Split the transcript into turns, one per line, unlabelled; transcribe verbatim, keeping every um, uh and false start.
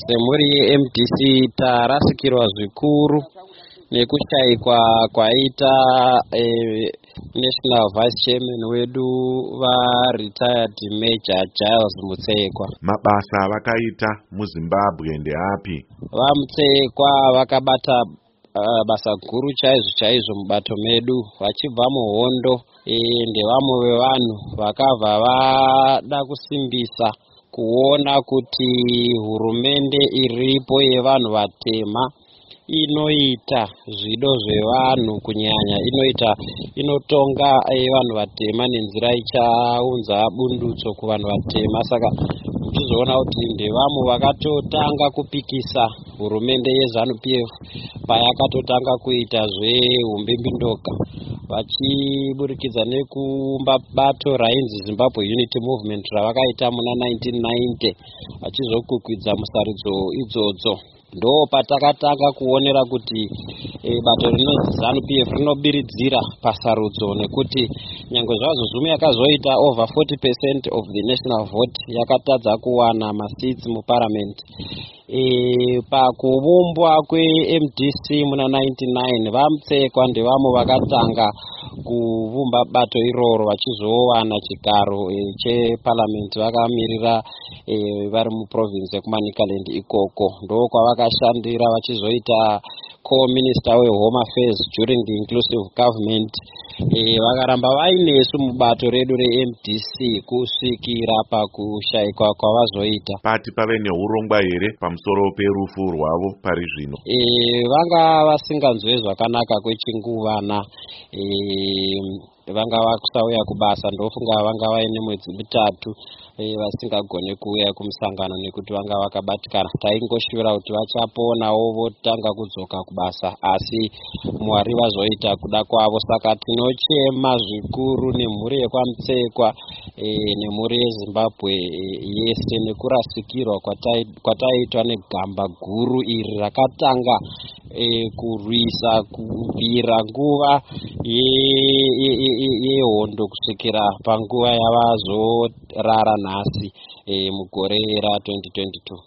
semhuri ye-M D C tarasikirwa zvikuru nekushayikwa kwaita eh, National Vice Chairman wedu va-retired Major Giles Mutsekwa.
Mabasa vakaita muZimbabwe ndeapi?
VaMutsekwa vakabata uh, basa guru chaizvo chaizvo mubato medu, vachibva muhondo e, ndevamwe vevanhu vakabva vada kusimbisa kuona kuti hurumende iripo yevanhu vatema inoita zvido zvevanhu, kunyanya inoita inotonga vanhu vatema nenzira ichaunza bundutso kuvanhu vatema. Saka tizoona kuti ndevamwe vakatotanga kupikisa hurumende yeZANU P F payakatotanga kuita zveumbimbindoka, vachiburikidza nekuumba bato rainzi Zimbabwe Unity Movement ravakaita muna nineteen ninety, vachizokukwidza musarudzo idzodzo. Ndo patakatanga kuonera kuti e, bato rinonzi ZANU P F rinobiridzira pasarudzo, nekuti nyange zvazvo Zuma yakazoita over forty percent of the national vote yakatadza kuwana maseats muparliament. E, pakuvumbwa kwe-M D C muna ninety-nine vaMutsekwa ndevamwe vakatanga kuvumba bato iroro, vachizowana chigaro e, cheparliament vakamirira e, vari muprovince yekuManicaland ikoko. Ndo kwavakashandira vachizoita co-minister we-home affairs during the inclusive government. E, vakaramba vainesu mubato redu re-M D C kusvikira pakushayikwa kwavazoita.
Pati pave neurongwa here pamusoro perufu rwavo pari zvino?
E, vanga vasinganzwe zvakanaka kwechinguvana, e, vanga vakusauya kubasa, ndofunga vanga vaine mwedzi mitatu e, vasingagone kuuya kumusangano nekuti vanga vakabatikana. Taingoshura kuti vachaponawo votanga kudzoka kubasa, asi Mwari vazoita kuda kwavo. Saka tinochema zvikuru nemhuri yekwaMutsekwa e, nemhuri yeZimbabwe e, yese nekurasikirwa kwataitwa negamba guru iri rakatanga e, kurwisa kubvira nguva yehondo ye, ye, kusvikira panguva yavazorara nhasi e, mugore ra twenty twenty-two.